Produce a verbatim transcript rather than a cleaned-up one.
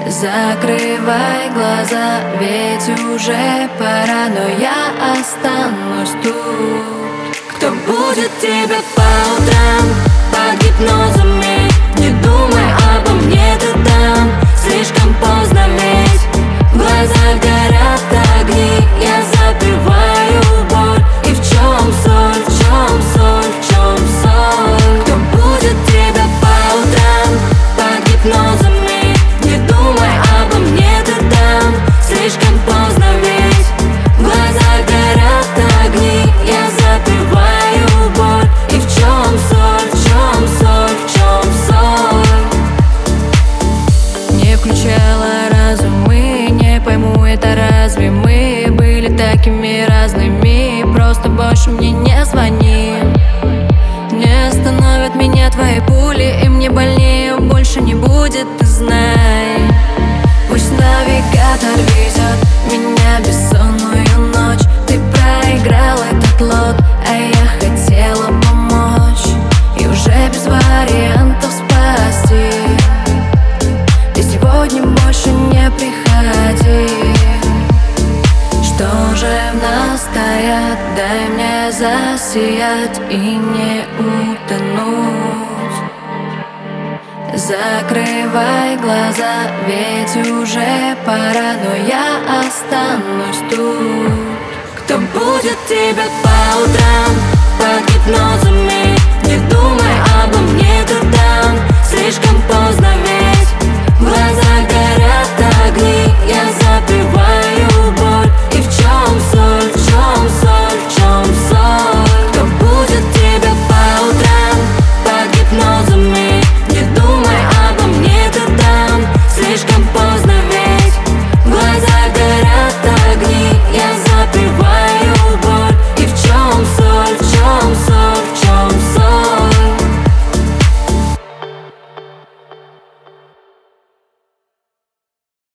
Закрывай глаза, ведь уже пора, но я останусь тут. Кто будет тебя по утрам под гипнозами? Не думай обо мне ты там, слишком поздно, ведь в глазах горят огни. Я запиваю боль, и в чем соль, в чем соль, в чем соль? Кто будет тебя по утрам под гипнозами? Не думай обо мне ты там, слишком поздно, ведь в глазах горят огни. Я запиваю боль, и в чем соль, в чем соль, в чем соль? Не включала разум и не пойму это, разве мы были такими разными? Просто больше мне не звони. Не остановят меня твои пули, и мне больнее больше не будет, ты знай. Пусть навигатор везет меня бессонную ночь. Ты проиграл этот лот, а я хотела помочь. И уже без вариантов спасти. Ты сегодня больше не приходи. Что же в нас стоят? Дай мне засиять и не утонуть. Закрывай глаза, ведь уже пора, но я останусь тут. Кто будет тебя по утрам под гипнозами? Не думай обо мне ты там, слишком поздно, ведь